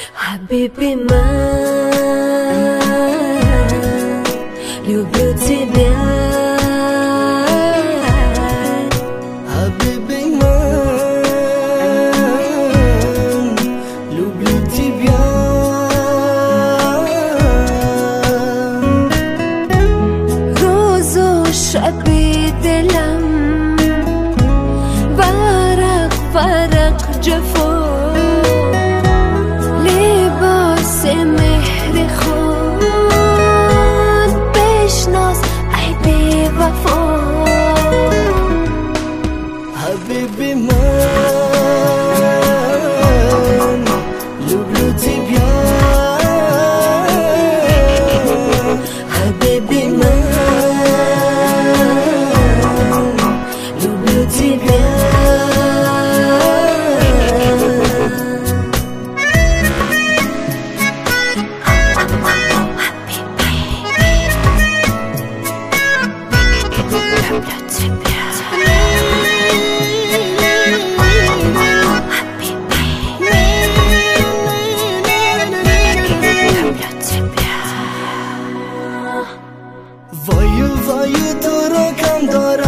حبيبي ما люблю тебя. حبيبي ما люблю тебя. روزو شبی دلم ورق ورق جفا لباس مهر خود بشناس ای بی وفا حبيبي ما люблю тебя. حبيبي ما люблю тебя. وای وای تو رو کم دارم